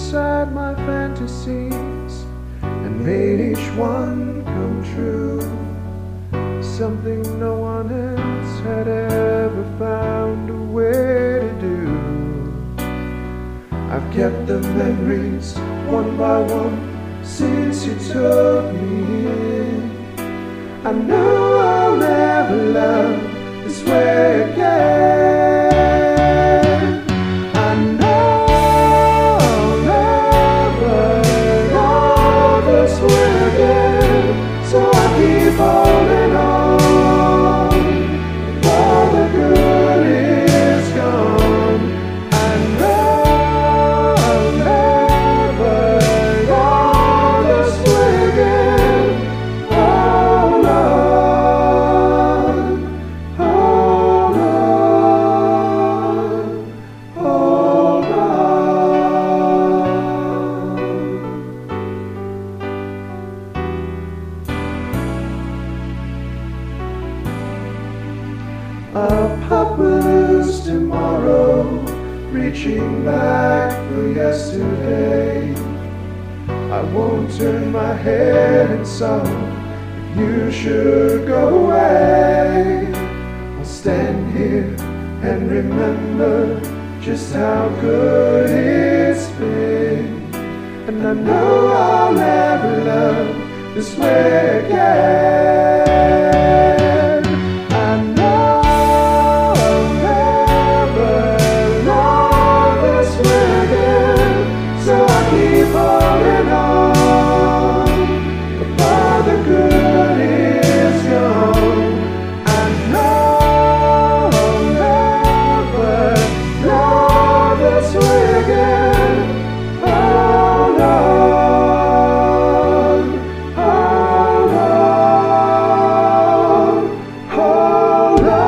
inside my fantasies and made each one come true. Something no one else had ever found a way to do. I've kept the memories one by one since you took me in. I know I'll never love this way again. I know I'll never love this way again. So I keep holding on, for the good is gone. I know I'll never love this way again. Hold on, hold on, hold on. A pup will lose tomorrow, reaching back for yesterday. I won't turn my head in sorrow if you should go away. I'll stand here and remember just how good it's been. And I know I'll never love this way again. I know I'll never love this way again. So I keep holding on, but the good is gone. I know I'll never love this way again. Hold on, hold on, hold on.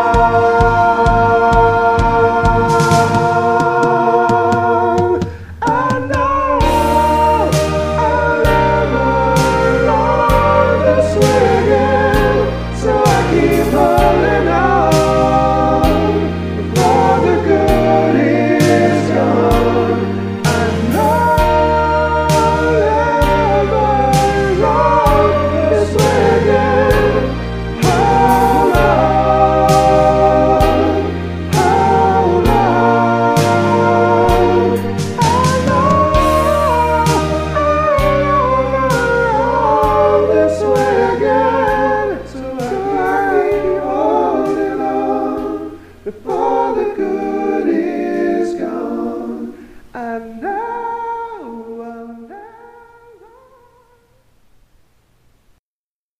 I know I'll never love this way again. So I keep holding on, before the good is gone. I know I'll never love this way again. Hold on, hold on. I know I'll never love this way again. So I keep holding on, before the good is gone. I know